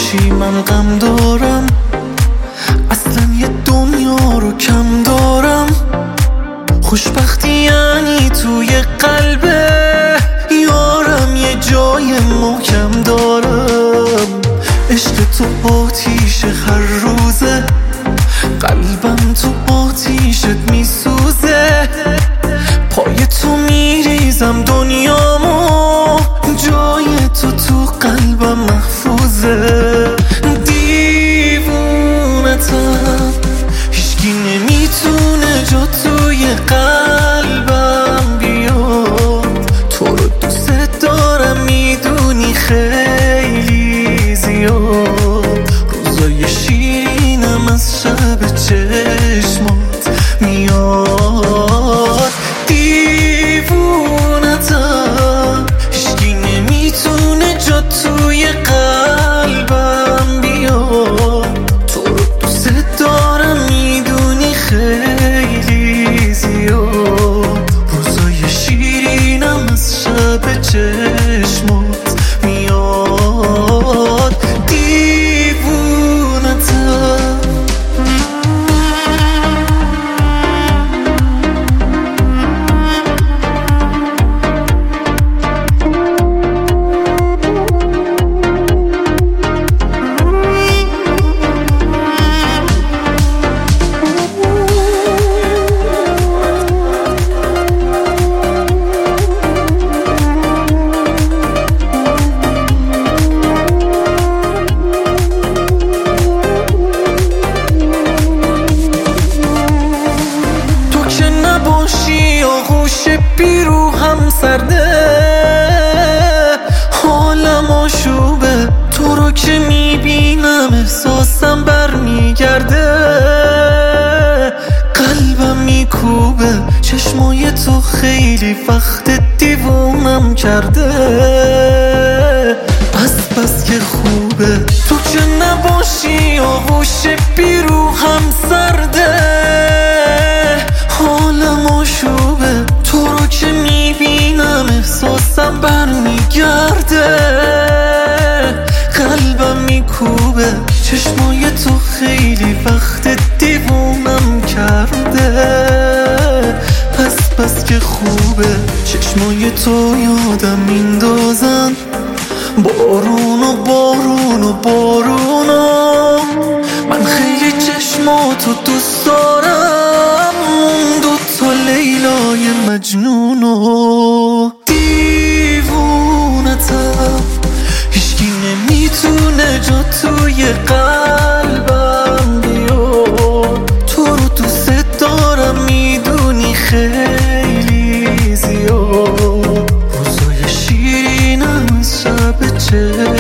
باشی من غم دارم، اصلا یه دنیا رو کم دارم. خوشبختی یعنی توی قلبه یارم یه جای محکم دارم. عشق تو آتیش هر روزه، قلبم تو آتیشت میسوزه. پای تو میریزم دنیامو، جای تو قلبم محفوظه. دیوونتم هیچکی نمیتونه جا توی قلبم بیاد. تو رو دوست دارم میدونی خیلی زیاد. روزای شیرینم از شب چشمات میاد. دیوونتم هیچکی نمیتونه جا توی قلبم بیاد. تو رو دوست دارم میدونی خیلی زیاد. روزای شیرینم از شب چشمات میاد. دیوونتم آغوش بیرو هم سرده، حالم آشوبه. تو رو که میبینم احساسم برمیگرده. قلبم میکوبه چشمای تو خیلی وقت دیوونم کرده. بس که خوبه تو که نباشی آغوش بیرو هم سرده. حالم آشوبه تو رو که میبینم احساسم برمیگرده. قلبم میکوبه چشمای تو خیلی وقت دیوونم کرده. بس که خوبه چشمای تو یادم میندازن. بارون و بارون و بارونو من خیلی چشماتو دوست دارم. اون دوتا لیلای مجنونو. دیوونتم هیچکی نمیتونه جا توی قلبم بیاد. تو رو دوست دارم میدونی خیلی زیاد. روزای شیرینم از شب